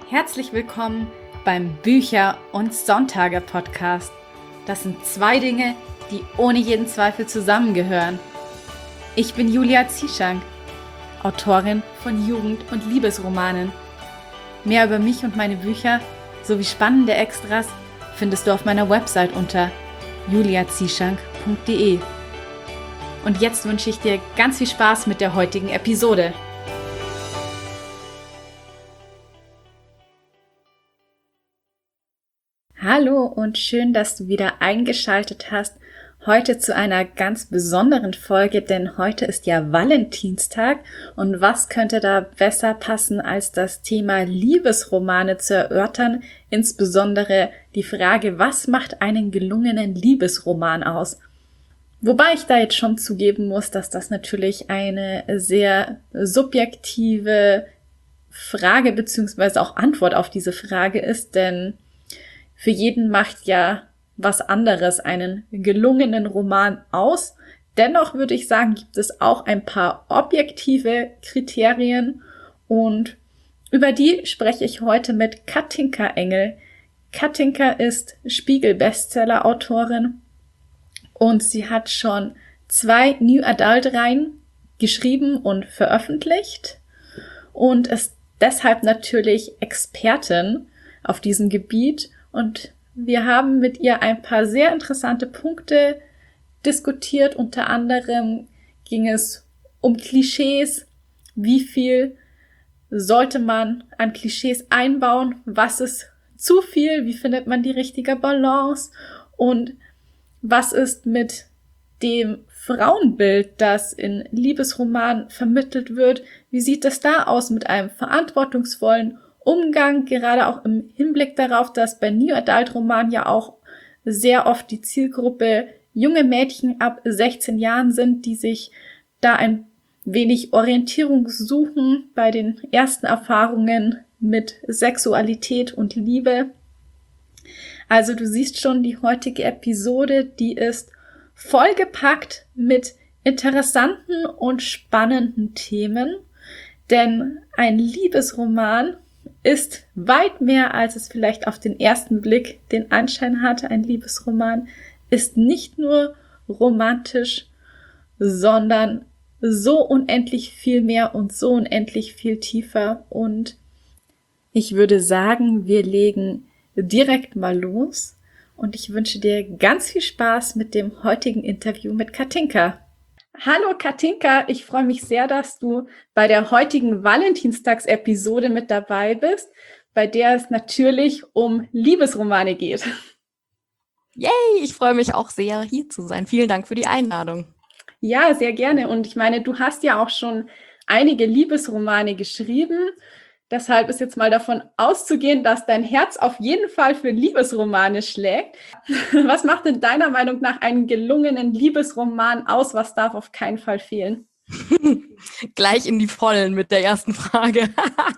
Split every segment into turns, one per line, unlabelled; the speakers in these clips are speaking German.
Herzlich willkommen beim Bücher- und Sonntage-Podcast. Das sind zwei Dinge, die ohne jeden Zweifel zusammengehören. Ich bin Julia Zieschank, Autorin von Jugend- und Liebesromanen. Mehr über mich und meine Bücher sowie spannende Extras findest du auf meiner Website unter juliazieschank.de. Und jetzt wünsche ich dir ganz viel Spaß mit der heutigen Episode. Hallo und schön, dass du wieder eingeschaltet hast. Heute zu einer ganz besonderen Folge, denn heute ist ja Valentinstag und was könnte da besser passen, als das Thema Liebesromane zu erörtern, insbesondere die Frage, was macht einen gelungenen Liebesroman aus? Wobei ich da jetzt schon zugeben muss, dass das natürlich eine sehr subjektive Frage bzw. auch Antwort auf diese Frage ist, denn für jeden macht ja was anderes einen gelungenen Roman aus. Dennoch würde ich sagen, gibt es auch ein paar objektive Kriterien und über die spreche ich heute mit Katinka Engel. Katinka ist Spiegel-Bestseller-Autorin und sie hat schon 2 New Adult-Reihen geschrieben und veröffentlicht und ist deshalb natürlich Expertin auf diesem Gebiet. Und wir haben mit ihr ein paar sehr interessante Punkte diskutiert. Unter anderem ging es um Klischees. Wie viel sollte man an Klischees einbauen? Was ist zu viel? Wie findet man die richtige Balance? Und was ist mit dem Frauenbild, das in Liebesromanen vermittelt wird? Wie sieht es da aus mit einem verantwortungsvollen Umgang, gerade auch im Hinblick darauf, dass bei New Adult Romanen ja auch sehr oft die Zielgruppe junge Mädchen ab 16 Jahren sind, die sich da ein wenig Orientierung suchen bei den ersten Erfahrungen mit Sexualität und Liebe. Also du siehst schon, die heutige Episode, die ist vollgepackt mit interessanten und spannenden Themen, denn ein Liebesroman ist weit mehr, als es vielleicht auf den ersten Blick den Anschein hatte. Ein Liebesroman ist nicht nur romantisch, sondern so unendlich viel mehr und so unendlich viel tiefer. Und ich würde sagen, wir legen direkt mal los. Und ich wünsche dir ganz viel Spaß mit dem heutigen Interview mit Katinka. Hallo Katinka, ich freue mich sehr, dass du bei der heutigen Valentinstags-Episode mit dabei bist, bei der es natürlich um Liebesromane geht.
Yay, ich freue mich auch sehr, hier zu sein. Vielen Dank für die Einladung.
Ja, sehr gerne. Und ich meine, du hast ja auch schon einige Liebesromane geschrieben. Deshalb ist jetzt mal davon auszugehen, dass dein Herz auf jeden Fall für Liebesromane schlägt. Was macht denn deiner Meinung nach einen gelungenen Liebesroman aus? Was darf auf keinen Fall fehlen?
Gleich in die Vollen mit der ersten Frage.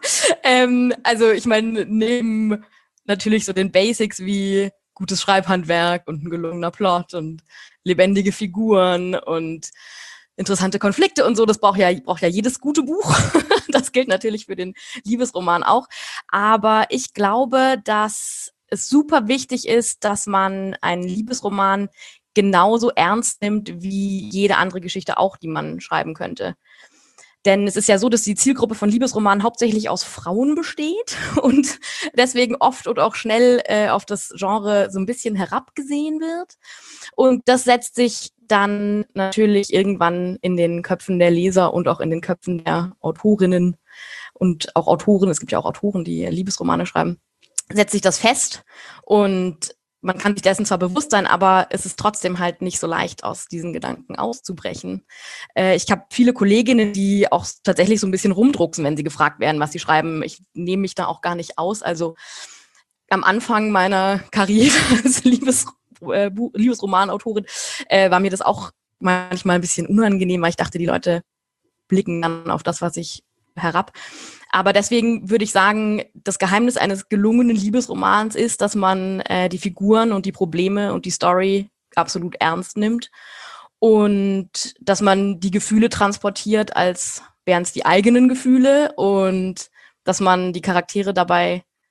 Also ich meine, neben natürlich so den Basics wie gutes Schreibhandwerk und ein gelungener Plot und lebendige Figuren und interessante Konflikte und so, das braucht ja jedes gute Buch. Das gilt natürlich für den Liebesroman auch. Aber ich glaube, dass es super wichtig ist, dass man einen Liebesroman genauso ernst nimmt wie jede andere Geschichte auch, die man schreiben könnte. Denn es ist ja so, dass die Zielgruppe von Liebesromanen hauptsächlich aus Frauen besteht und deswegen oft und auch schnell auf das Genre so ein bisschen herabgesehen wird. Und das setzt sich dann natürlich irgendwann in den Köpfen der Leser und auch in den Köpfen der Autorinnen und auch Autoren, es gibt ja auch Autoren, die Liebesromane schreiben, setzt sich das fest und man kann sich dessen zwar bewusst sein, aber es ist trotzdem halt nicht so leicht, aus diesen Gedanken auszubrechen. Ich habe viele Kolleginnen, die auch tatsächlich so ein bisschen rumdrucksen, wenn sie gefragt werden, was sie schreiben. Ich nehme mich da auch gar nicht aus. Also am Anfang meiner Karriere als Liebesromanautorin war mir das auch manchmal ein bisschen unangenehm, weil ich dachte, die Leute blicken dann auf das, was ich herab. Aber deswegen würde ich sagen, das Geheimnis eines gelungenen Liebesromans ist, dass man die Figuren und die Probleme und die Story absolut ernst nimmt und dass man die Gefühle transportiert, als wären es die eigenen Gefühle und dass man die Charaktere dabei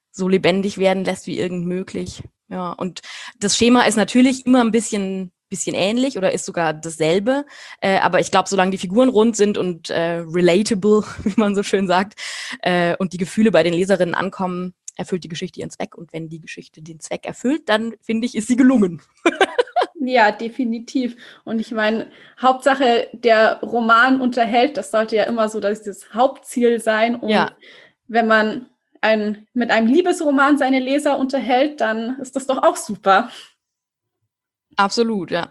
so lebendig werden lässt wie irgend möglich. Ja, und das Schema ist natürlich immer ein bisschen ähnlich oder ist sogar dasselbe. Aber ich glaube, solange die Figuren rund sind und relatable, wie man so schön sagt, und die Gefühle bei den Leserinnen ankommen, erfüllt die Geschichte ihren Zweck. Und wenn die Geschichte den Zweck erfüllt, dann finde ich, ist sie gelungen.
Ja, definitiv. Und ich meine, Hauptsache, der Roman unterhält, das sollte ja immer so das Hauptziel sein. Und
Ja.
wenn man mit einem Liebesroman seine Leser unterhält, dann ist das doch auch super.
Absolut, ja.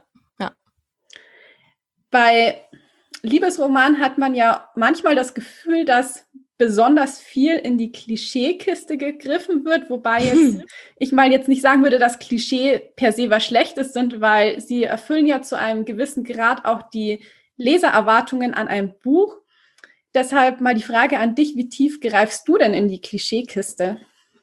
Bei Liebesromanen hat man ja manchmal das Gefühl, dass besonders viel in die Klischeekiste gegriffen wird, wobei jetzt ich mal jetzt nicht sagen würde, dass Klischee per se was Schlechtes sind, weil sie erfüllen ja zu einem gewissen Grad auch die Lesererwartungen an ein Buch. Deshalb mal die Frage an dich, wie tief greifst du denn in die Klischeekiste?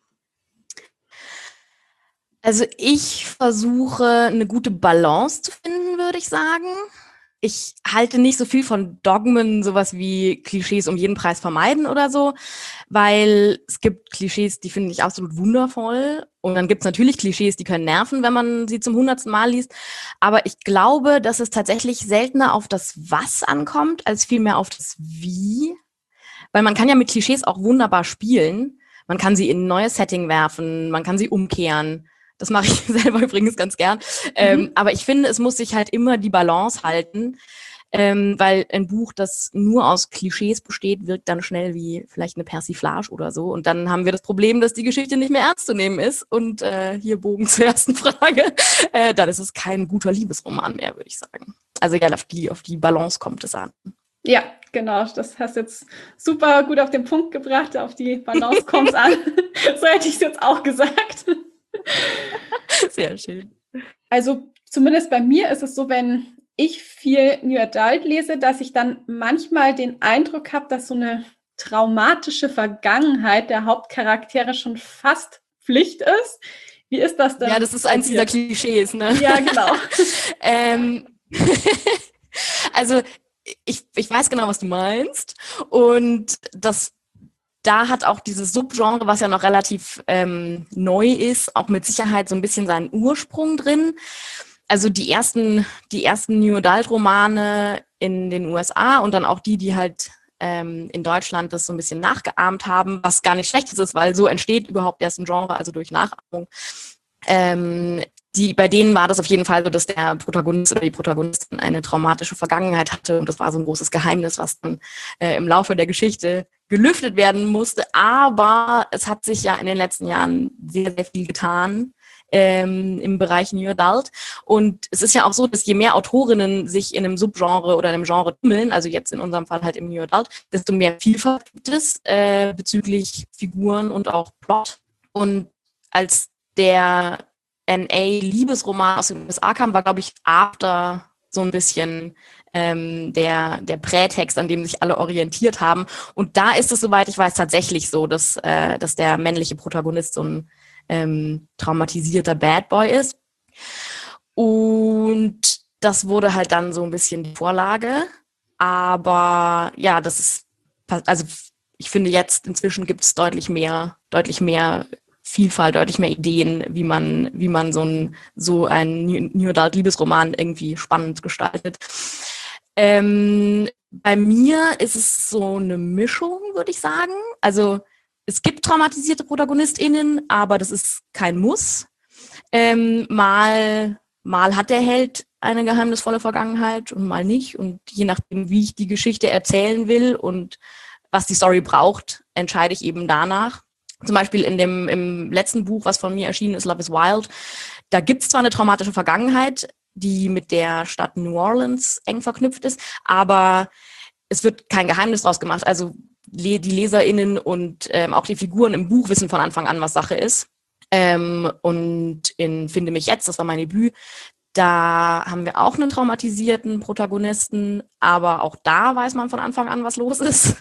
Also ich versuche, eine gute Balance zu finden, würde ich sagen. Ich halte nicht so viel von Dogmen, sowas wie Klischees um jeden Preis vermeiden oder so, weil es gibt Klischees, die finde ich absolut wundervoll. Und dann gibt es natürlich Klischees, die können nerven, wenn man sie zum 100. Mal liest. Aber ich glaube, dass es tatsächlich seltener auf das Was ankommt, als vielmehr auf das Wie. Weil man kann ja mit Klischees auch wunderbar spielen. Man kann sie in ein neues Setting werfen, man kann sie umkehren. Das mache ich selber übrigens ganz gern. Aber ich finde, es muss sich halt immer die Balance halten, weil ein Buch, das nur aus Klischees besteht, wirkt dann schnell wie vielleicht eine Persiflage oder so. Und dann haben wir das Problem, dass die Geschichte nicht mehr ernst zu nehmen ist. Und hier Bogen zur ersten Frage. Dann ist es kein guter Liebesroman mehr, würde ich sagen. Also ja, auf die Balance kommt es an.
Ja, genau. Das hast du jetzt super gut auf den Punkt gebracht. Auf die Balance kommt es an. So hätte ich es jetzt auch gesagt.
Sehr schön.
Also zumindest bei mir ist es so, wenn ich viel New Adult lese, dass ich dann manchmal den Eindruck habe, dass so eine traumatische Vergangenheit der Hauptcharaktere schon fast Pflicht ist. Wie ist das denn?
Ja, das ist eins dieser Klischees, ne?
Ja, genau.
Also ich weiß genau, was du meinst. Und da hat auch dieses Subgenre, was ja noch relativ neu ist, auch mit Sicherheit so ein bisschen seinen Ursprung drin. Also die ersten New Adult Romane in den USA und dann auch die halt in Deutschland das so ein bisschen nachgeahmt haben, was gar nicht schlecht ist, weil so entsteht überhaupt erst ein Genre, also durch Nachahmung. Bei denen war das auf jeden Fall so, dass der Protagonist oder die Protagonistin eine traumatische Vergangenheit hatte und das war so ein großes Geheimnis, was dann im Laufe der Geschichte gelüftet werden musste. Aber es hat sich ja in den letzten Jahren sehr, sehr viel getan im Bereich New Adult. Und es ist ja auch so, dass je mehr Autorinnen sich in einem Subgenre oder einem Genre tummeln, also jetzt in unserem Fall halt im New Adult, desto mehr Vielfalt gibt es bezüglich Figuren und auch Plot. Und als der NA-Liebesroman aus den USA kam, war, glaube ich, After so ein bisschen der Prätext, an dem sich alle orientiert haben. Und da ist es, soweit ich weiß, tatsächlich so, dass der männliche Protagonist so ein traumatisierter Bad Boy ist. Und das wurde halt dann so ein bisschen die Vorlage. Aber ja, das ist, also ich finde jetzt, inzwischen gibt es deutlich mehr Vielfalt, deutlich mehr Ideen, wie man so einen New Adult Liebesroman irgendwie spannend gestaltet. Bei mir ist es so eine Mischung, würde ich sagen. Also es gibt traumatisierte ProtagonistInnen, aber das ist kein Muss. Mal hat der Held eine geheimnisvolle Vergangenheit und mal nicht. Und je nachdem, wie ich die Geschichte erzählen will und was die Story braucht, entscheide ich eben danach. Zum Beispiel im letzten Buch, was von mir erschienen ist, Love is Wild, da gibt es zwar eine traumatische Vergangenheit, die mit der Stadt New Orleans eng verknüpft ist, aber es wird kein Geheimnis draus gemacht. Also die LeserInnen und auch die Figuren im Buch wissen von Anfang an, was Sache ist. Und in Finde mich jetzt, das war mein Debüt, da haben wir auch einen traumatisierten Protagonisten, aber auch da weiß man von Anfang an, was los ist.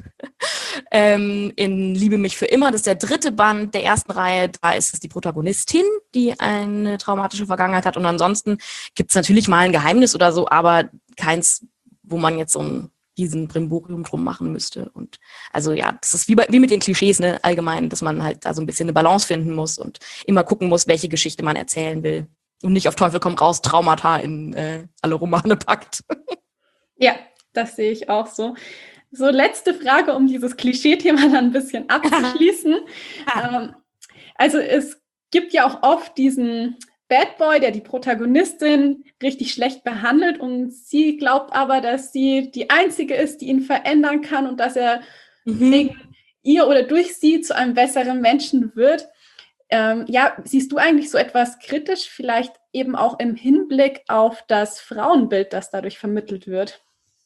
In Liebe mich für immer, das ist der 3. Band der ersten Reihe, da ist es die Protagonistin, die eine traumatische Vergangenheit hat. Und ansonsten gibt es natürlich mal ein Geheimnis oder so, aber keins, wo man jetzt so ein riesen Brimborium drum machen müsste. Und also ja, das ist wie mit den Klischees, ne, allgemein, dass man halt da so ein bisschen eine Balance finden muss und immer gucken muss, welche Geschichte man erzählen will. Und nicht auf Teufel komm raus Traumata in alle Romane packt.
Ja, das sehe ich auch so. So, letzte Frage, um dieses Klischee-Thema dann ein bisschen abzuschließen. Also es gibt ja auch oft diesen Bad Boy, der die Protagonistin richtig schlecht behandelt und sie glaubt aber, dass sie die Einzige ist, die ihn verändern kann und dass er wegen ihr oder durch sie zu einem besseren Menschen wird. Ja, siehst du eigentlich so etwas kritisch, vielleicht eben auch im Hinblick auf das Frauenbild, das dadurch vermittelt wird?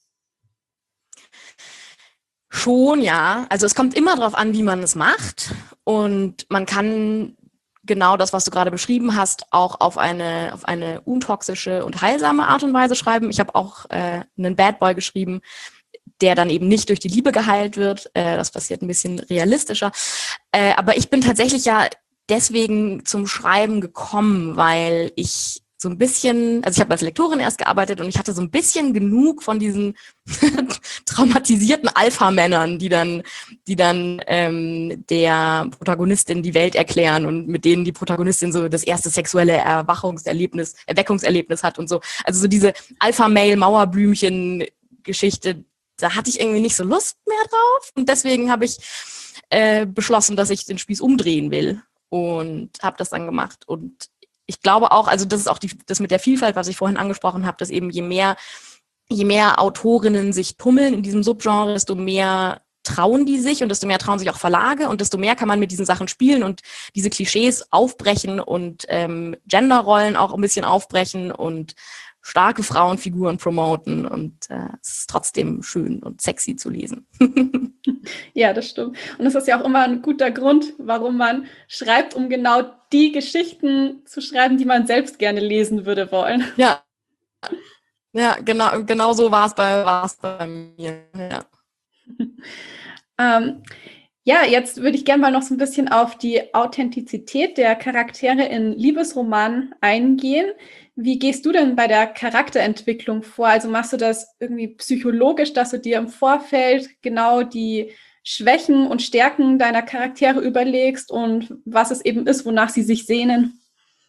Schon, ja. Also es kommt immer darauf an, wie man es macht. Und man kann genau das, was du gerade beschrieben hast, auch auf eine untoxische und heilsame Art und Weise schreiben. Ich habe auch einen Bad Boy geschrieben, der dann eben nicht durch die Liebe geheilt wird. Das passiert ein bisschen realistischer. Aber ich bin tatsächlich ja deswegen zum Schreiben gekommen, weil ich so ein bisschen, also ich habe als Lektorin erst gearbeitet und ich hatte so ein bisschen genug von diesen traumatisierten Alpha-Männern, die dann der Protagonistin die Welt erklären und mit denen die Protagonistin so das erste sexuelle Erweckungserlebnis hat und so. Also so diese Alpha-Male-Mauerblümchen-Geschichte, da hatte ich irgendwie nicht so Lust mehr drauf und deswegen habe ich beschlossen, dass ich den Spieß umdrehen will und habe das dann gemacht und ich glaube auch, also das ist auch das mit der Vielfalt, was ich vorhin angesprochen habe, dass eben je mehr Autorinnen sich tummeln in diesem Subgenre, desto mehr trauen die sich und desto mehr trauen sich auch Verlage und desto mehr kann man mit diesen Sachen spielen und diese Klischees aufbrechen und Genderrollen auch ein bisschen aufbrechen und starke Frauenfiguren promoten und es ist trotzdem schön und sexy zu lesen.
Ja, das stimmt. Und es ist ja auch immer ein guter Grund, warum man schreibt, um genau die Geschichten zu schreiben, die man selbst gerne lesen würde wollen.
Ja, genau so war es bei mir. Ja.
Ja, jetzt würde ich gerne mal noch so ein bisschen auf die Authentizität der Charaktere in Liebesromanen eingehen. Wie gehst du denn bei der Charakterentwicklung vor? Also machst du das irgendwie psychologisch, dass du dir im Vorfeld genau die Schwächen und Stärken deiner Charaktere überlegst und was es eben ist, wonach sie sich sehnen?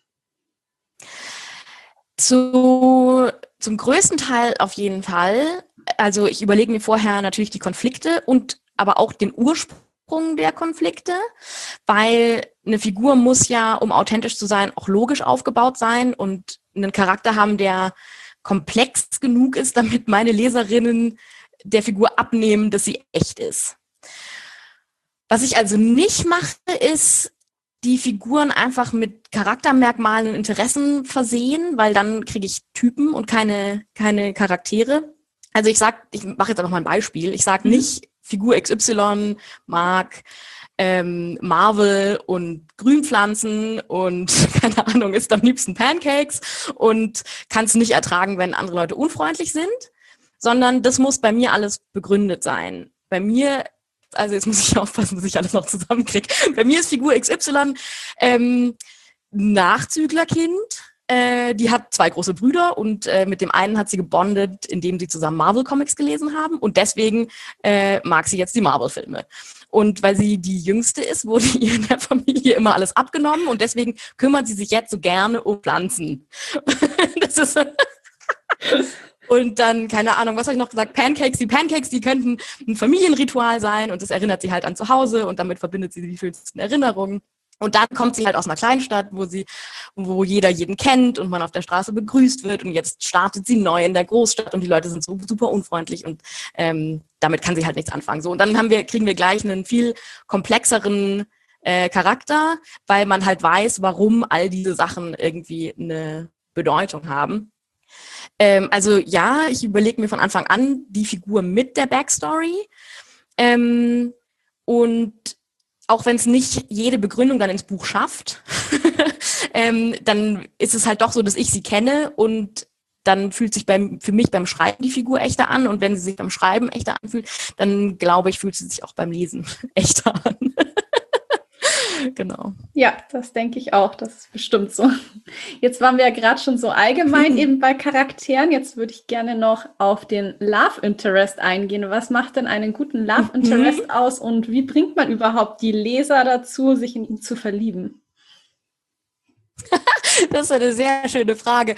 Zum größten Teil auf jeden Fall. Also ich überlege mir vorher natürlich die Konflikte und aber auch den Ursprung der Konflikte, weil eine Figur muss ja, um authentisch zu sein, auch logisch aufgebaut sein und einen Charakter haben, der komplex genug ist, damit meine Leserinnen der Figur abnehmen, dass sie echt ist. Was ich also nicht mache, ist die Figuren einfach mit Charaktermerkmalen und Interessen versehen, weil dann kriege ich Typen und keine Charaktere. Also ich mache jetzt einfach mal ein Beispiel. Ich sage nicht, Figur XY mag Marvel und Grünpflanzen und keine Ahnung, isst am liebsten Pancakes und kann es nicht ertragen, wenn andere Leute unfreundlich sind, sondern das muss bei mir alles begründet sein. Bei mir, also jetzt muss ich aufpassen, dass ich alles noch zusammenkriege. Bei mir ist Figur XY Nachzüglerkind. Die hat 2 große Brüder und mit dem einen hat sie gebondet, indem sie zusammen Marvel-Comics gelesen haben und deswegen mag sie jetzt die Marvel-Filme. Und weil sie die Jüngste ist, wurde ihr in der Familie immer alles abgenommen und deswegen kümmert sie sich jetzt so gerne um Pflanzen. Das ist und dann, keine Ahnung, was habe ich noch gesagt? Pancakes, die könnten ein Familienritual sein und das erinnert sie halt an zu Hause und damit verbindet sie die schönsten Erinnerungen. Und dann kommt sie halt aus einer Kleinstadt, wo jeder jeden kennt und man auf der Straße begrüßt wird und jetzt startet sie neu in der Großstadt und die Leute sind so super unfreundlich und damit kann sie halt nichts anfangen. So, und dann kriegen wir gleich einen viel komplexeren Charakter, weil man halt weiß, warum all diese Sachen irgendwie eine Bedeutung haben. Also ja, ich überlege mir von Anfang an die Figur mit der Backstory und auch wenn es nicht jede Begründung dann ins Buch schafft, dann ist es halt doch so, dass ich sie kenne und dann fühlt sich für mich beim Schreiben die Figur echter an und wenn sie sich beim Schreiben echter anfühlt, dann glaube ich, fühlt sie sich auch beim Lesen echter an. Genau.
Ja, das denke ich auch, das ist bestimmt so. Jetzt waren wir ja gerade schon so allgemein eben bei Charakteren. Jetzt würde ich gerne noch auf den Love Interest eingehen. Was macht denn einen guten Love Interest aus und wie bringt man überhaupt die Leser dazu, sich in ihn zu verlieben?
Das ist eine sehr schöne Frage.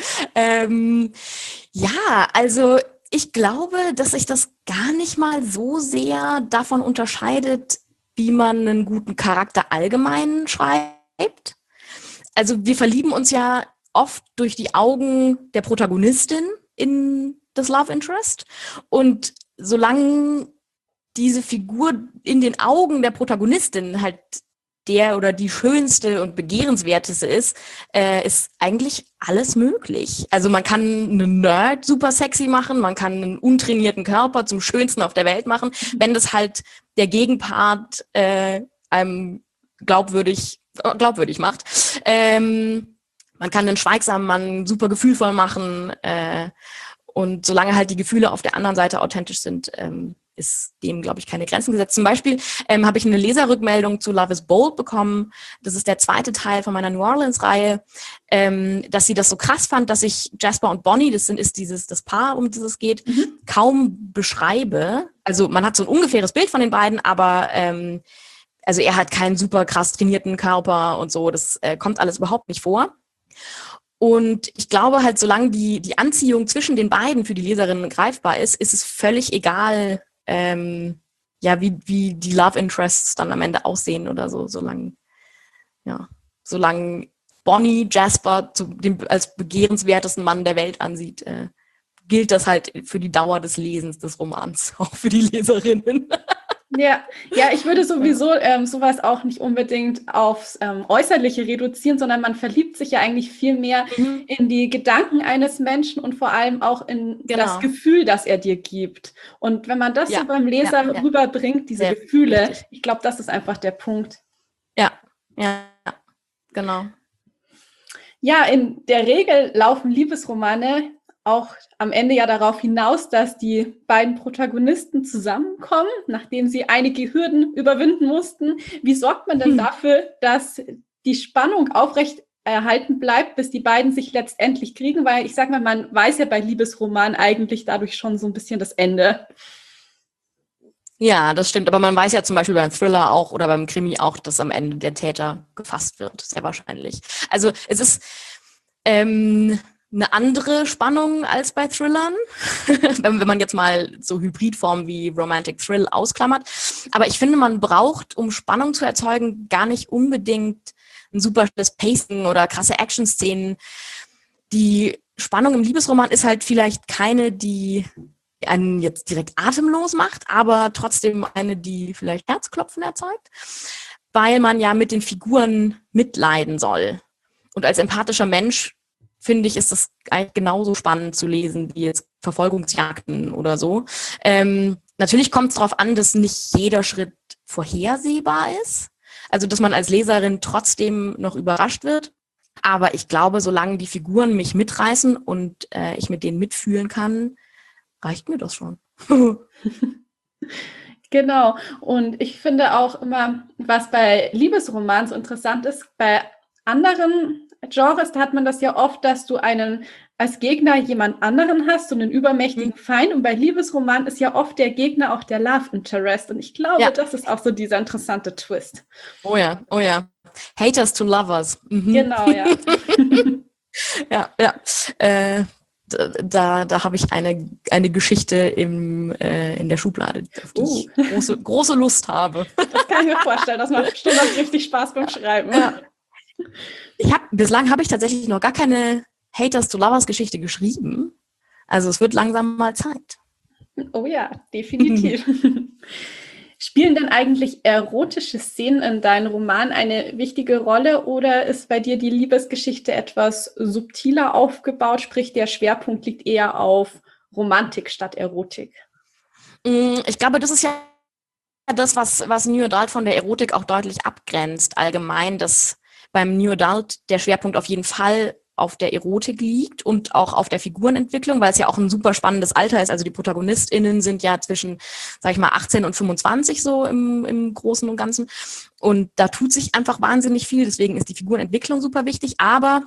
Ja, also ich glaube, dass sich das gar nicht mal so sehr davon unterscheidet, wie man einen guten Charakter allgemein schreibt. Also wir verlieben uns ja oft durch die Augen der Protagonistin in das Love Interest. Und solange diese Figur in den Augen der Protagonistin halt der oder die schönste und begehrenswerteste ist eigentlich alles möglich. Also man kann einen Nerd super sexy machen, man kann einen untrainierten Körper zum schönsten auf der Welt machen, wenn das halt der Gegenpart einem glaubwürdig macht. Man kann einen schweigsamen Mann super gefühlvoll machen und solange halt die Gefühle auf der anderen Seite authentisch sind, ist dem, glaube ich, keine Grenzen gesetzt. Zum Beispiel habe ich eine Leserrückmeldung zu Love is Bold bekommen. Das ist der zweite Teil von meiner New Orleans-Reihe, dass sie das so krass fand, dass ich Jasper und Bonnie, das Paar, um das es geht, kaum beschreibe. Also man hat so ein ungefähres Bild von den beiden, aber also er hat keinen super krass trainierten Körper und so. Das kommt alles überhaupt nicht vor. Und ich glaube halt, solange die Anziehung zwischen den beiden für die Leserinnen greifbar ist, ist es völlig egal, wie die Love Interests dann am Ende aussehen oder so, solange Bonnie Jasper als begehrenswertesten Mann der Welt ansieht, gilt das halt für die Dauer des Lesens des Romans, auch für die Leserinnen.
Ja, ich würde sowieso sowas auch nicht unbedingt aufs Äußerliche reduzieren, sondern man verliebt sich ja eigentlich viel mehr in die Gedanken eines Menschen und vor allem auch in das Gefühl, das er dir gibt. Und wenn man das so beim Leser rüberbringt, diese sehr Gefühle, richtig. Ich glaube, das ist einfach der Punkt.
Ja, genau.
Ja, in der Regel laufen Liebesromane auch am Ende ja darauf hinaus, dass die beiden Protagonisten zusammenkommen, nachdem sie einige Hürden überwinden mussten. Wie sorgt man denn dafür, dass die Spannung aufrecht erhalten bleibt, bis die beiden sich letztendlich kriegen? Weil ich sag mal, man weiß ja bei Liebesromanen eigentlich dadurch schon so ein bisschen das Ende.
Ja, das stimmt. Aber man weiß ja zum Beispiel beim Thriller auch oder beim Krimi auch, dass am Ende der Täter gefasst wird. Sehr wahrscheinlich. Also es ist eine andere Spannung als bei Thrillern, wenn man jetzt mal so Hybridformen wie Romantic Thrill ausklammert. Aber ich finde, man braucht, um Spannung zu erzeugen, gar nicht unbedingt ein super schnelles Pacing oder krasse Action-Szenen. Die Spannung im Liebesroman ist halt vielleicht keine, die einen jetzt direkt atemlos macht, aber trotzdem eine, die vielleicht Herzklopfen erzeugt, weil man ja mit den Figuren mitleiden soll. Und als empathischer Mensch finde ich, ist das eigentlich genauso spannend zu lesen wie jetzt Verfolgungsjagden oder so. Natürlich kommt es darauf an, dass nicht jeder Schritt vorhersehbar ist. Also, dass man als Leserin trotzdem noch überrascht wird. Aber ich glaube, solange die Figuren mich mitreißen und ich mit denen mitfühlen kann, reicht mir das schon.
Genau. Und ich finde auch immer, was bei Liebesromanen so interessant ist, bei anderen Genres, da hat man das ja oft, dass du als Gegner jemand anderen hast, so einen übermächtigen Feind. Und bei Liebesromanen ist ja oft der Gegner auch der Love Interest. Und ich glaube, das ist auch so dieser interessante Twist.
Oh ja. Haters to Lovers.
Genau, ja.
Da habe ich eine Geschichte in der Schublade, auf die ich große Lust habe.
Das kann ich mir vorstellen. Das macht bestimmt auch richtig Spaß beim Schreiben.
Ja. Bislang habe ich tatsächlich noch gar keine Haters to Lovers Geschichte geschrieben. Also es wird langsam mal Zeit.
Oh ja, definitiv. Spielen denn eigentlich erotische Szenen in deinen Roman eine wichtige Rolle oder ist bei dir die Liebesgeschichte etwas subtiler aufgebaut, sprich der Schwerpunkt liegt eher auf Romantik statt Erotik?
Ich glaube, das ist ja das, was New Adult von der Erotik auch deutlich abgrenzt. Allgemein, dass beim New Adult der Schwerpunkt auf jeden Fall auf der Erotik liegt und auch auf der Figurenentwicklung, weil es ja auch ein super spannendes Alter ist. Also die ProtagonistInnen sind ja zwischen, sag ich mal, 18 und 25 so im Großen und Ganzen. Und da tut sich einfach wahnsinnig viel. Deswegen ist die Figurenentwicklung super wichtig. Aber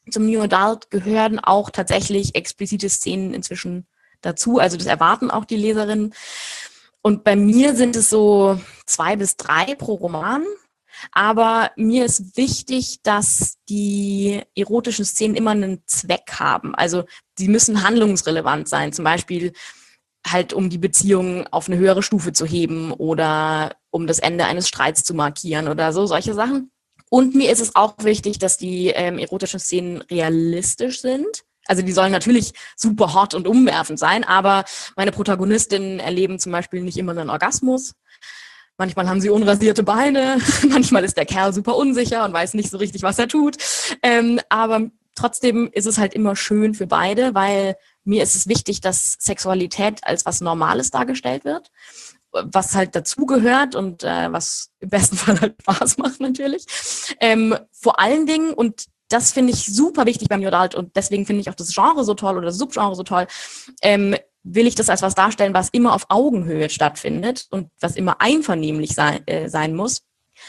zum New Adult gehören auch tatsächlich explizite Szenen inzwischen dazu. Also das erwarten auch die Leserinnen. Und bei mir sind es so 2 bis 3 pro Roman. Aber mir ist wichtig, dass die erotischen Szenen immer einen Zweck haben. Also sie müssen handlungsrelevant sein. Zum Beispiel halt, um die Beziehung auf eine höhere Stufe zu heben oder um das Ende eines Streits zu markieren oder so, solche Sachen. Und mir ist es auch wichtig, dass die erotischen Szenen realistisch sind. Also die sollen natürlich super hot und umwerfend sein, aber meine Protagonistinnen erleben zum Beispiel nicht immer einen Orgasmus. Manchmal haben sie unrasierte Beine, manchmal ist der Kerl super unsicher und weiß nicht so richtig, was er tut. Aber trotzdem ist es halt immer schön für beide, weil mir ist es wichtig, dass Sexualität als was Normales dargestellt wird, was halt dazugehört und was im besten Fall halt Spaß macht natürlich. Vor allen Dingen, und das finde ich super wichtig beim New Adult und deswegen finde ich auch das Genre so toll oder das Subgenre so toll, will ich das als was darstellen, was immer auf Augenhöhe stattfindet und was immer einvernehmlich sein muss,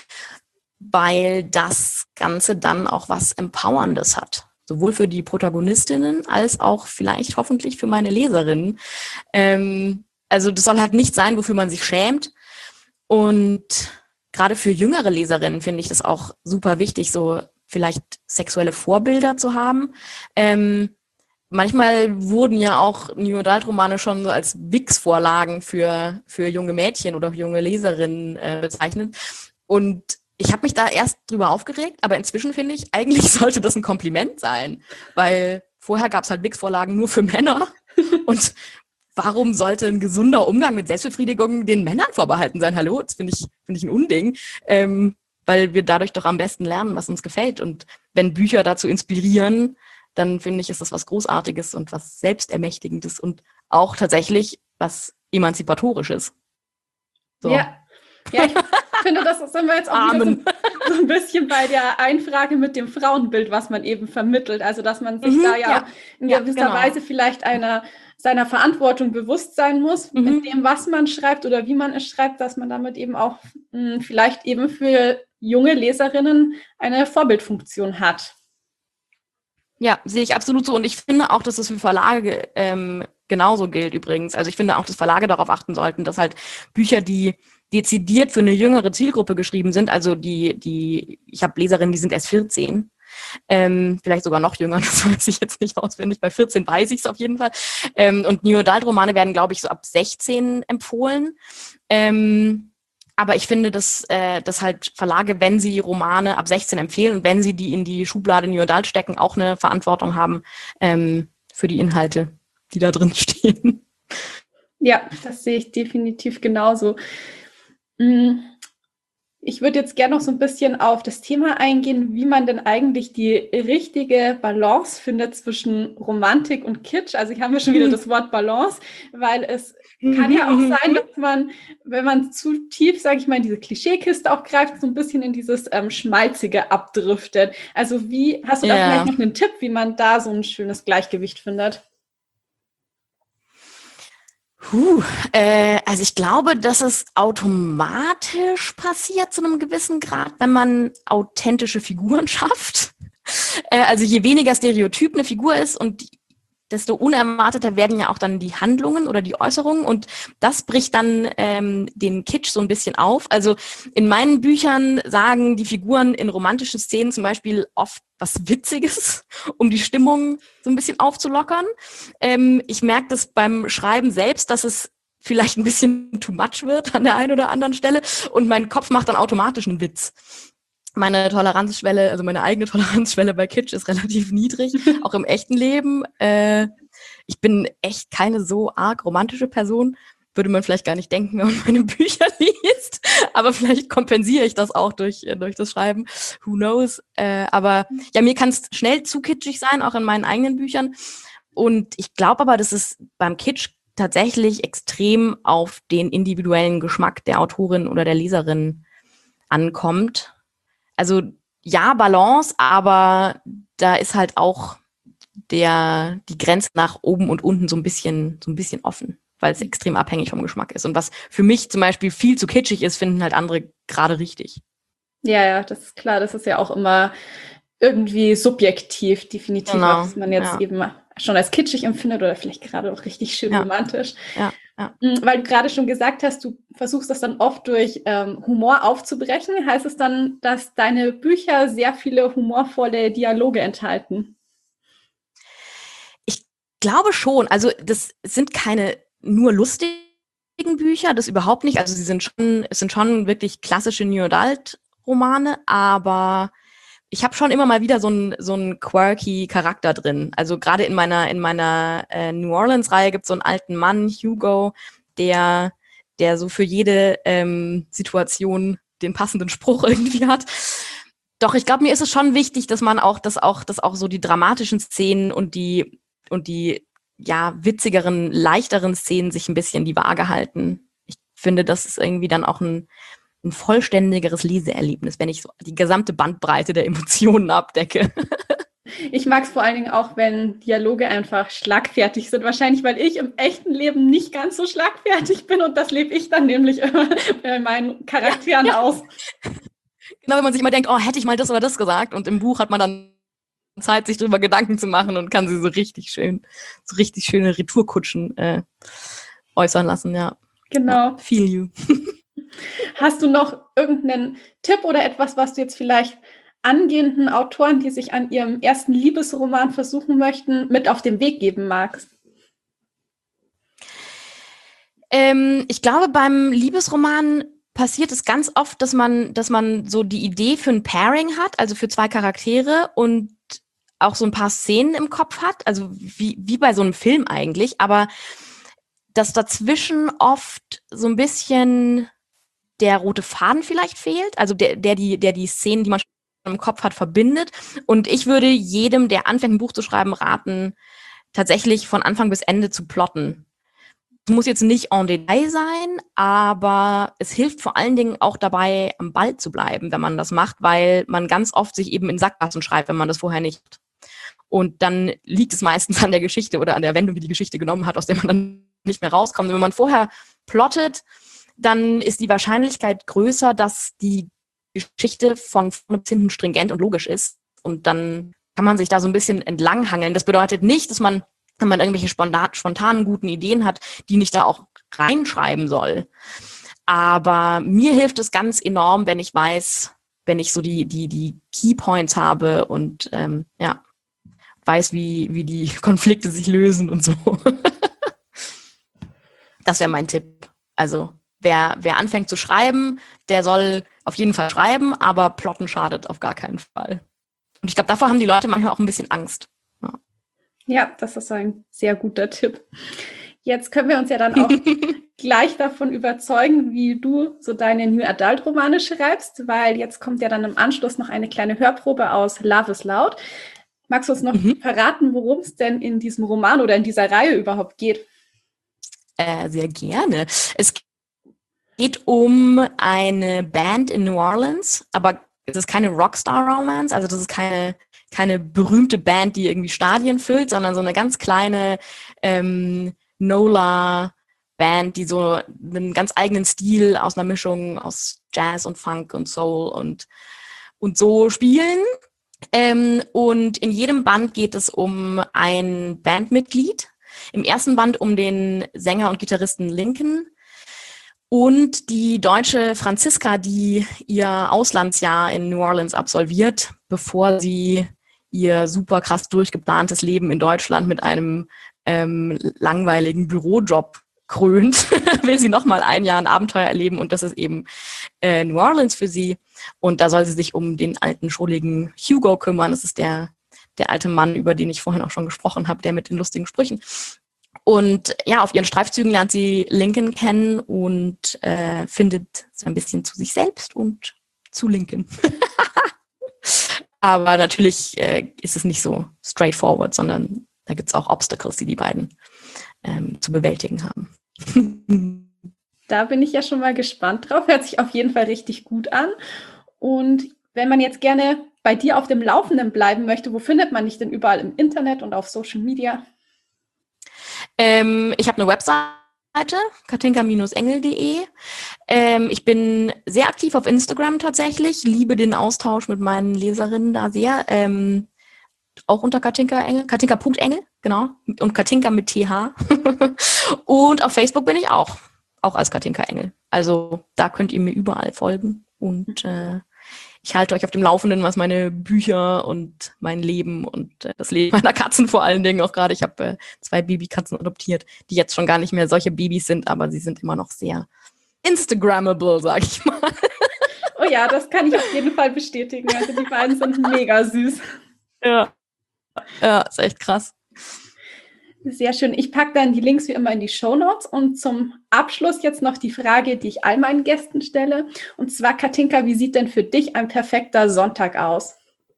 weil das Ganze dann auch was Empowerndes hat. Sowohl für die Protagonistinnen als auch vielleicht hoffentlich für meine Leserinnen. Also das soll halt nicht sein, wofür man sich schämt. Und gerade für jüngere Leserinnen finde ich das auch super wichtig, so vielleicht sexuelle Vorbilder zu haben. Manchmal wurden ja auch New Adult-Romane schon so als Wix-Vorlagen für junge Mädchen oder junge Leserinnen bezeichnet. Und ich habe mich da erst drüber aufgeregt, aber inzwischen finde ich, eigentlich sollte das ein Kompliment sein, weil vorher gab es halt Wix-Vorlagen nur für Männer. Und warum sollte ein gesunder Umgang mit Selbstbefriedigung den Männern vorbehalten sein? Hallo, das finde ich ein Unding. Weil wir dadurch doch am besten lernen, was uns gefällt. Und wenn Bücher dazu inspirieren, dann finde ich, ist das was Großartiges und was Selbstermächtigendes und auch tatsächlich was Emanzipatorisches. So.
Ja, ich finde, das sind wir jetzt auch wieder so ein bisschen bei der Einfrage mit dem Frauenbild, was man eben vermittelt. Also, dass man sich da ja in gewisser Weise vielleicht seiner Verantwortung bewusst sein muss, mit dem, was man schreibt oder wie man es schreibt, dass man damit eben auch vielleicht eben für junge Leserinnen eine Vorbildfunktion hat.
Ja, sehe ich absolut so. Und ich finde auch, dass das für Verlage genauso gilt übrigens. Also ich finde auch, dass Verlage darauf achten sollten, dass halt Bücher, die dezidiert für eine jüngere Zielgruppe geschrieben sind, also ich habe Leserinnen, die sind erst 14, vielleicht sogar noch jünger, das weiß ich jetzt nicht auswendig, bei 14 weiß ich es auf jeden Fall. Und New Adult-Romane werden, glaube ich, so ab 16 empfohlen. Aber ich finde, dass halt Verlage, wenn sie Romane ab 16 empfehlen und wenn sie die in die Schublade New Adult stecken, auch eine Verantwortung haben für die Inhalte, die da drin stehen.
Ja, das sehe ich definitiv genauso. Ich würde jetzt gerne noch so ein bisschen auf das Thema eingehen, wie man denn eigentlich die richtige Balance findet zwischen Romantik und Kitsch. Also hier haben wir schon wieder das Wort Balance, weil es kann ja auch sein, dass man, wenn man zu tief, sage ich mal, in diese Klischeekiste auch greift, so ein bisschen in dieses Schmalzige abdriftet. Also wie, hast du da vielleicht noch einen Tipp, wie man da so ein schönes Gleichgewicht findet?
Also ich glaube, dass es automatisch passiert zu einem gewissen Grad, wenn man authentische Figuren schafft. Also je weniger Stereotyp eine Figur ist und desto unerwarteter werden ja auch dann die Handlungen oder die Äußerungen und das bricht dann den Kitsch so ein bisschen auf. Also in meinen Büchern sagen die Figuren in romantischen Szenen zum Beispiel oft was Witziges, um die Stimmung so ein bisschen aufzulockern. Ich merke das beim Schreiben selbst, dass es vielleicht ein bisschen too much wird an der einen oder anderen Stelle und mein Kopf macht dann automatisch einen Witz. Meine Toleranzschwelle, also meine eigene Toleranzschwelle bei Kitsch ist relativ niedrig, auch im echten Leben. Ich bin echt keine so arg romantische Person, würde man vielleicht gar nicht denken, wenn man meine Bücher liest. Aber vielleicht kompensiere ich das auch durch das Schreiben. Who knows? Aber ja, mir kann es schnell zu kitschig sein, auch in meinen eigenen Büchern. Und ich glaube aber, dass es beim Kitsch tatsächlich extrem auf den individuellen Geschmack der Autorin oder der Leserin ankommt. Also ja, Balance, aber da ist halt auch die Grenze nach oben und unten so ein bisschen offen, weil es extrem abhängig vom Geschmack ist. Und was für mich zum Beispiel viel zu kitschig ist, finden halt andere gerade richtig.
Ja, das ist klar. Das ist ja auch immer irgendwie subjektiv, definitiv,
Genau,
was man jetzt
ja,
eben schon als kitschig empfindet oder vielleicht gerade auch richtig schön
ja,
romantisch.
ja, ja.
Weil du gerade schon gesagt hast, du versuchst das dann oft durch Humor aufzubrechen. Heißt es dann, dass deine Bücher sehr viele humorvolle Dialoge enthalten?
Ich glaube schon. Also das sind keine nur lustigen Bücher, das überhaupt nicht. Also es sind schon wirklich klassische New Adult Romane, aber ich habe schon immer mal wieder so einen quirky Charakter drin. Also gerade in meiner New Orleans-Reihe gibt es so einen alten Mann, Hugo, der, der so für jede Situation den passenden Spruch irgendwie hat. Doch ich glaube, mir ist es schon wichtig, dass man dass auch so die dramatischen Szenen und die ja witzigeren, leichteren Szenen sich ein bisschen die Waage halten. Ich finde, das ist irgendwie dann auch ein vollständigeres Leseerlebnis, wenn ich so die gesamte Bandbreite der Emotionen abdecke.
Ich mag es vor allen Dingen auch, wenn Dialoge einfach schlagfertig sind. Wahrscheinlich, weil ich im echten Leben nicht ganz so schlagfertig bin und das lebe ich dann nämlich immer bei meinen Charakteren aus.
Genau, wenn man sich immer denkt, oh, hätte ich mal das oder das gesagt. Und im Buch hat man dann Zeit, sich darüber Gedanken zu machen und kann sie so richtig schöne Retourkutschen äußern lassen, ja.
Genau.
Ja, feel you.
Hast du noch irgendeinen Tipp oder etwas, was du jetzt vielleicht angehenden Autoren, die sich an ihrem ersten Liebesroman versuchen möchten, mit auf den Weg geben magst?
Ich glaube, beim Liebesroman passiert es ganz oft, dass man so die Idee für ein Pairing hat, also für zwei Charaktere und auch so ein paar Szenen im Kopf hat, also wie bei so einem Film eigentlich, aber dass dazwischen oft so ein bisschen der rote Faden vielleicht fehlt, also der die Szenen, die man schon im Kopf hat, verbindet. Und ich würde jedem, der anfängt, ein Buch zu schreiben, raten, tatsächlich von Anfang bis Ende zu plotten. Es muss jetzt nicht en Detail sein, aber es hilft vor allen Dingen auch dabei, am Ball zu bleiben, wenn man das macht, weil man ganz oft sich eben in Sackgassen schreibt, wenn man das vorher nicht hat. Und dann liegt es meistens an der Geschichte oder an der Wendung, die die Geschichte genommen hat, aus der man dann nicht mehr rauskommt. Und wenn man vorher plottet, dann ist die Wahrscheinlichkeit größer, dass die Geschichte von vorne bis hinten stringent und logisch ist. Und dann kann man sich da so ein bisschen entlanghangeln. Das bedeutet nicht, dass man, wenn man irgendwelche spontanen guten Ideen hat, die nicht da auch reinschreiben soll. Aber mir hilft es ganz enorm, wenn ich weiß, wenn ich so die Keypoints habe und ja, weiß, wie die Konflikte sich lösen und so. Das wäre mein Tipp. Also wer anfängt zu schreiben, der soll auf jeden Fall schreiben, aber plotten schadet auf gar keinen Fall. Und ich glaube, davor haben die Leute manchmal auch ein bisschen Angst.
Ja, das ist ein sehr guter Tipp. Jetzt können wir uns ja dann auch gleich davon überzeugen, wie du so deine New Adult Romane schreibst, weil jetzt kommt ja dann im Anschluss noch eine kleine Hörprobe aus Love is Loud. Magst du uns noch verraten, worum es denn in diesem Roman oder in dieser Reihe überhaupt geht?
Sehr gerne. Es geht um eine Band in New Orleans, aber es ist keine Rockstar-Romance, also das ist keine berühmte Band, die irgendwie Stadien füllt, sondern so eine ganz kleine NOLA-Band, die so einen ganz eigenen Stil aus einer Mischung aus Jazz und Funk und Soul und so spielen. Und in jedem Band geht es um ein Bandmitglied. Im ersten Band um den Sänger und Gitarristen Lincoln und die deutsche Franziska, die ihr Auslandsjahr in New Orleans absolviert, bevor sie ihr super krass durchgeplantes Leben in Deutschland mit einem langweiligen Bürojob krönt, will sie nochmal ein Jahr ein Abenteuer erleben und das ist eben New Orleans für sie. Und da soll sie sich um den alten, schrulligen Hugo kümmern. Das ist der alte Mann, über den ich vorhin auch schon gesprochen habe, der mit den lustigen Sprüchen. Und ja, auf ihren Streifzügen lernt sie Lincoln kennen und findet so ein bisschen zu sich selbst und zu Lincoln. Aber natürlich ist es nicht so straightforward, sondern da gibt es auch Obstacles, die beiden zu bewältigen haben.
Da bin ich ja schon mal gespannt drauf. Hört sich auf jeden Fall richtig gut an. Und wenn man jetzt gerne bei dir auf dem Laufenden bleiben möchte, wo findet man dich denn überall im Internet und auf Social Media?
Ich habe eine Website, katinka-engel.de. Ich bin sehr aktiv auf Instagram tatsächlich, liebe den Austausch mit meinen Leserinnen da sehr. Auch unter Katinka Engel, Katinka.engel, genau. Und Katinka mit TH. Und auf Facebook bin ich auch als Katinka Engel. Also da könnt ihr mir überall folgen. Und ich halte euch auf dem Laufenden, was meine Bücher und mein Leben und das Leben meiner Katzen vor allen Dingen auch gerade. Ich habe 2 Babykatzen adoptiert, die jetzt schon gar nicht mehr solche Babys sind, aber sie sind immer noch sehr Instagrammable, sag ich mal.
Oh ja, das kann ich auf jeden Fall bestätigen. Also die beiden sind mega süß.
Ja, ist echt krass.
Sehr schön. Ich packe dann die Links wie immer in die Shownotes und zum Abschluss jetzt noch die Frage, die ich all meinen Gästen stelle. Und zwar, Katinka, wie sieht denn für dich ein perfekter Sonntag aus?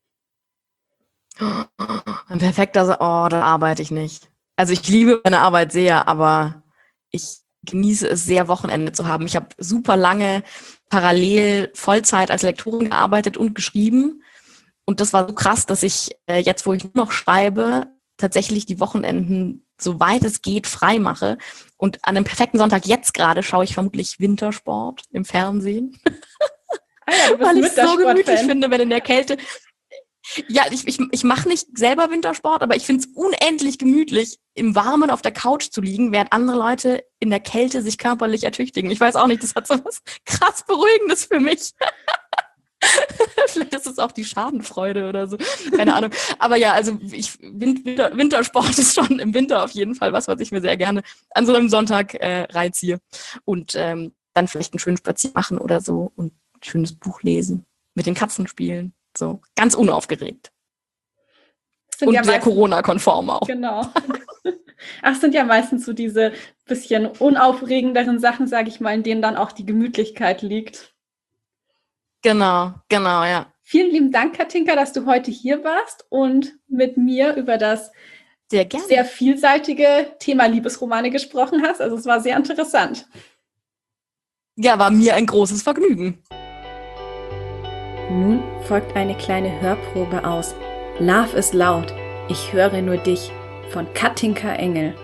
Ein perfekter da arbeite ich nicht. Also ich liebe meine Arbeit sehr, aber ich genieße es sehr, Wochenende zu haben. Ich habe super lange parallel Vollzeit als Lektorin gearbeitet und geschrieben. Und das war so krass, dass ich jetzt, wo ich nur noch schreibe, tatsächlich die Wochenenden, soweit es geht, frei mache. Und an einem perfekten Sonntag jetzt gerade schaue ich vermutlich Wintersport im Fernsehen.
Ah ja, du bist
weil ich es so gemütlich
Wintersport-Fan.
finde, wenn in der Kälte... Ja, ich mache nicht selber Wintersport, aber ich finde es unendlich gemütlich, im Warmen auf der Couch zu liegen, während andere Leute in der Kälte sich körperlich ertüchtigen. Ich weiß auch nicht, das hat so was krass Beruhigendes für mich. Vielleicht ist es auch die Schadenfreude oder so. Keine Ahnung. Aber ja, also Wintersport ist schon im Winter auf jeden Fall was ich mir sehr gerne an so einem Sonntag reinziehe. Und dann vielleicht einen schönen Spaziergang machen oder so und ein schönes Buch lesen, mit den Katzen spielen. So, ganz unaufgeregt. Und ja sehr Corona-konform auch.
Genau. Ach, sind ja meistens so diese bisschen unaufregenderen Sachen, sage ich mal, in denen dann auch die Gemütlichkeit liegt.
Genau, ja.
Vielen lieben Dank, Katinka, dass du heute hier warst und mit mir über das sehr vielseitige Thema Liebesromane gesprochen hast. Also es war sehr interessant.
Ja, war mir ein großes Vergnügen.
Nun folgt eine kleine Hörprobe aus Love is Loud, ich höre nur dich von Katinka Engel.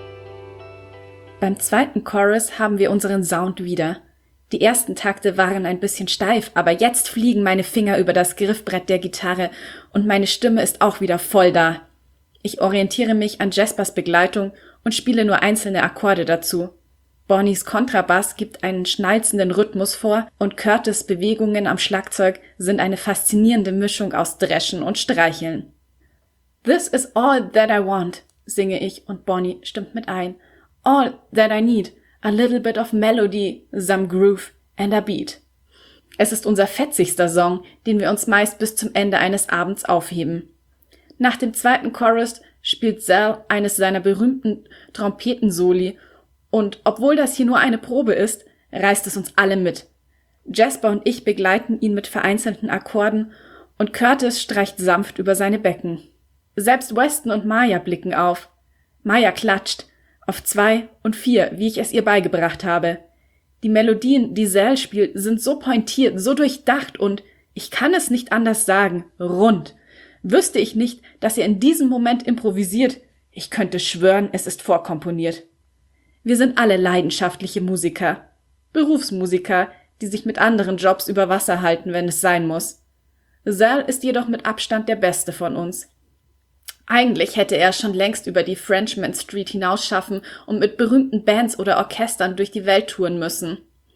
Beim zweiten Chorus haben wir unseren Sound wieder. Die ersten Takte waren ein bisschen steif, aber jetzt fliegen meine Finger über das Griffbrett der Gitarre und meine Stimme ist auch wieder voll da. Ich orientiere mich an Jaspers Begleitung und spiele nur einzelne Akkorde dazu. Bonnies Kontrabass gibt einen schnalzenden Rhythmus vor und Curtis' Bewegungen am Schlagzeug sind eine faszinierende Mischung aus Dreschen und Streicheln. This is all that I want, singe ich und Bonnie stimmt mit ein. All that I need. A little bit of melody, some groove and a beat. Es ist unser fetzigster Song, den wir uns meist bis zum Ende eines Abends aufheben. Nach dem zweiten Chorus spielt Sal eines seiner berühmten Trompetensoli und obwohl das hier nur eine Probe ist, reißt es uns alle mit. Jasper und ich begleiten ihn mit vereinzelten Akkorden und Curtis streicht sanft über seine Becken. Selbst Weston und Maya blicken auf. Maya klatscht. Auf 2 und 4, wie ich es ihr beigebracht habe. Die Melodien, die Sal spielt, sind so pointiert, so durchdacht und, ich kann es nicht anders sagen, rund. Wüsste ich nicht, dass er in diesem Moment improvisiert, ich könnte schwören, es ist vorkomponiert. Wir sind alle leidenschaftliche Musiker. Berufsmusiker, die sich mit anderen Jobs über Wasser halten, wenn es sein muss. Sal ist jedoch mit Abstand der Beste von uns. Eigentlich hätte er schon längst über die Frenchman Street hinausschaffen und mit berühmten Bands oder Orchestern durch die Welt touren müssen.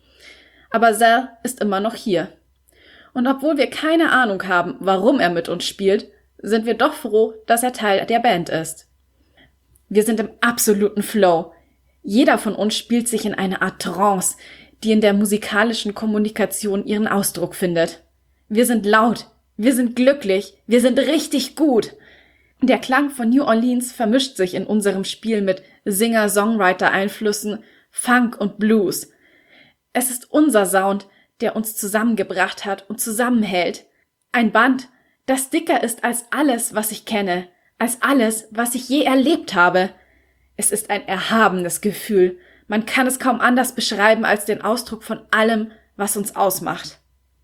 Aber Sal ist immer noch hier. Und obwohl wir keine Ahnung haben, warum er mit uns spielt, sind wir doch froh, dass er Teil der Band ist. Wir sind im absoluten Flow. Jeder von uns spielt sich in eine Art Trance, die in der musikalischen Kommunikation ihren Ausdruck findet. Wir sind laut, wir sind glücklich, wir sind richtig gut. Der Klang von New Orleans vermischt sich in unserem Spiel mit Singer-Songwriter-Einflüssen, Funk und Blues. Es ist unser Sound, der uns zusammengebracht hat und zusammenhält. Ein Band, das dicker ist als alles, was ich kenne, als alles, was ich je erlebt habe. Es ist ein erhabenes Gefühl. Man kann es kaum anders beschreiben als den Ausdruck von allem, was uns ausmacht.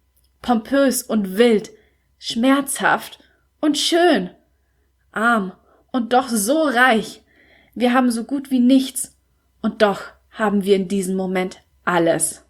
Pompös und wild, schmerzhaft und schön. Arm und doch so reich. Wir haben so gut wie nichts und doch haben wir in diesem Moment alles.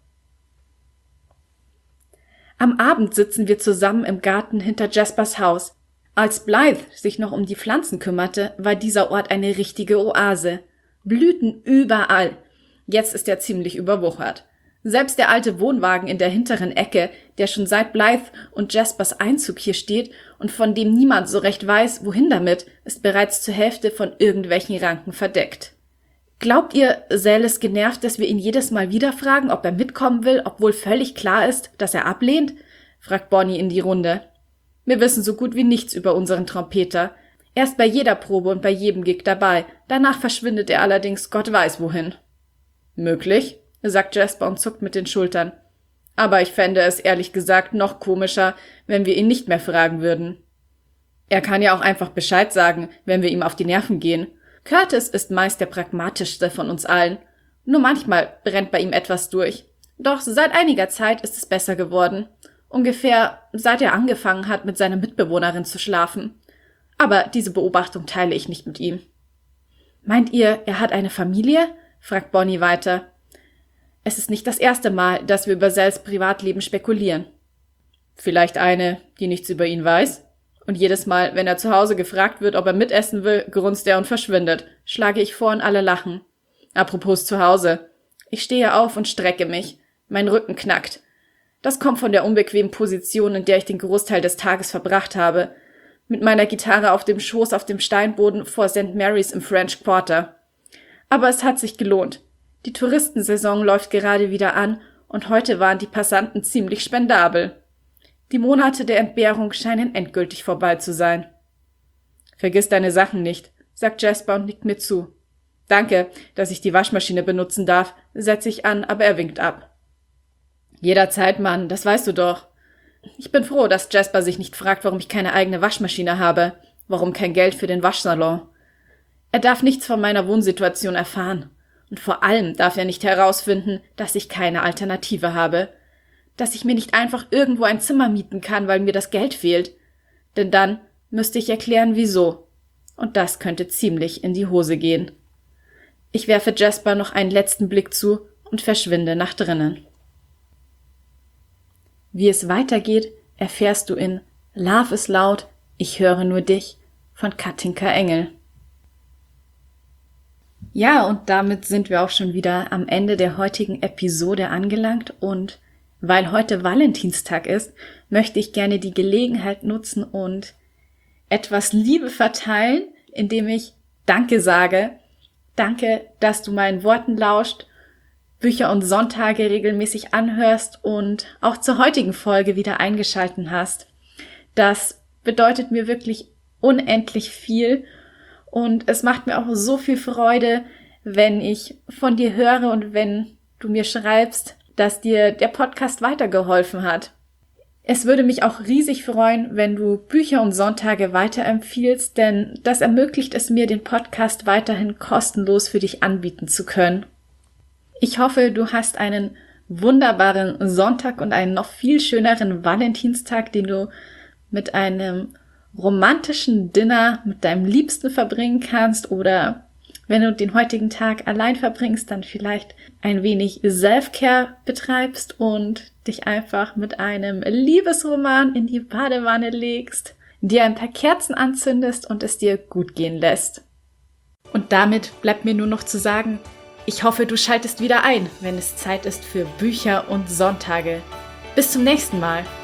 Am Abend sitzen wir zusammen im Garten hinter Jaspers Haus. Als Blythe sich noch um die Pflanzen kümmerte, war dieser Ort eine richtige Oase. Blüten überall. Jetzt ist er ziemlich überwuchert. Selbst der alte Wohnwagen in der hinteren Ecke, der schon seit Blythe und Jaspers Einzug hier steht und von dem niemand so recht weiß, wohin damit, ist bereits zur Hälfte von irgendwelchen Ranken verdeckt. Glaubt ihr, Sal ist genervt, dass wir ihn jedes Mal wieder fragen, ob er mitkommen will, obwohl völlig klar ist, dass er ablehnt? Fragt Bonnie in die Runde. Wir wissen so gut wie nichts über unseren Trompeter. Er ist bei jeder Probe und bei jedem Gig dabei. Danach verschwindet er allerdings Gott weiß wohin. Möglich, sagt Jasper und zuckt mit den Schultern. Aber ich fände es ehrlich gesagt noch komischer, wenn wir ihn nicht mehr fragen würden. Er kann ja auch einfach Bescheid sagen, wenn wir ihm auf die Nerven gehen. Curtis ist meist der pragmatischste von uns allen. Nur manchmal brennt bei ihm etwas durch. Doch seit einiger Zeit ist es besser geworden. Ungefähr seit er angefangen hat, mit seiner Mitbewohnerin zu schlafen. Aber diese Beobachtung teile ich nicht mit ihm. Meint ihr, er hat eine Familie? Fragt Bonnie weiter. Es ist nicht das erste Mal, dass wir über Sals Privatleben spekulieren. Vielleicht eine, die nichts über ihn weiß? Und jedes Mal, wenn er zu Hause gefragt wird, ob er mitessen will, grunzt er und verschwindet. Schlage ich vor und alle lachen. Apropos zu Hause. Ich stehe auf und strecke mich. Mein Rücken knackt. Das kommt von der unbequemen Position, in der ich den Großteil des Tages verbracht habe. Mit meiner Gitarre auf dem Schoß auf dem Steinboden vor St. Mary's im French Quarter. Aber es hat sich gelohnt. Die Touristensaison läuft gerade wieder an und heute waren die Passanten ziemlich spendabel. Die Monate der Entbehrung scheinen endgültig vorbei zu sein. Vergiss deine Sachen nicht, sagt Jasper und nickt mir zu. Danke, dass ich die Waschmaschine benutzen darf, setze ich an, aber er winkt ab. Jederzeit, Mann, das weißt du doch. Ich bin froh, dass Jasper sich nicht fragt, warum ich keine eigene Waschmaschine habe, warum kein Geld für den Waschsalon. Er darf nichts von meiner Wohnsituation erfahren. Und vor allem darf er nicht herausfinden, dass ich keine Alternative habe. Dass ich mir nicht einfach irgendwo ein Zimmer mieten kann, weil mir das Geld fehlt. Denn dann müsste ich erklären, wieso. Und das könnte ziemlich in die Hose gehen. Ich werfe Jasper noch einen letzten Blick zu und verschwinde nach drinnen. Wie es weitergeht, erfährst du in Love is Loud, ich höre nur dich von Katinka Engel. Ja, und damit sind wir auch schon wieder am Ende der heutigen Episode angelangt und weil heute Valentinstag ist, möchte ich gerne die Gelegenheit nutzen und etwas Liebe verteilen, indem ich Danke sage. Danke, dass du meinen Worten lauscht, Bücher und Sonntage regelmäßig anhörst und auch zur heutigen Folge wieder eingeschalten hast. Das bedeutet mir wirklich unendlich viel und es macht mir auch so viel Freude, wenn ich von dir höre und wenn du mir schreibst, dass dir der Podcast weitergeholfen hat. Es würde mich auch riesig freuen, wenn du Bücher und Sonntage weiterempfiehlst, denn das ermöglicht es mir, den Podcast weiterhin kostenlos für dich anbieten zu können. Ich hoffe, du hast einen wunderbaren Sonntag und einen noch viel schöneren Valentinstag, den du mit einem romantischen Dinner mit deinem Liebsten verbringen kannst oder wenn du den heutigen Tag allein verbringst, dann vielleicht ein wenig Self-Care betreibst und dich einfach mit einem Liebesroman in die Badewanne legst, dir ein paar Kerzen anzündest und es dir gut gehen lässt. Und damit bleibt mir nur noch zu sagen, ich hoffe, du schaltest wieder ein, wenn es Zeit ist für Bücher und Sonntage. Bis zum nächsten Mal.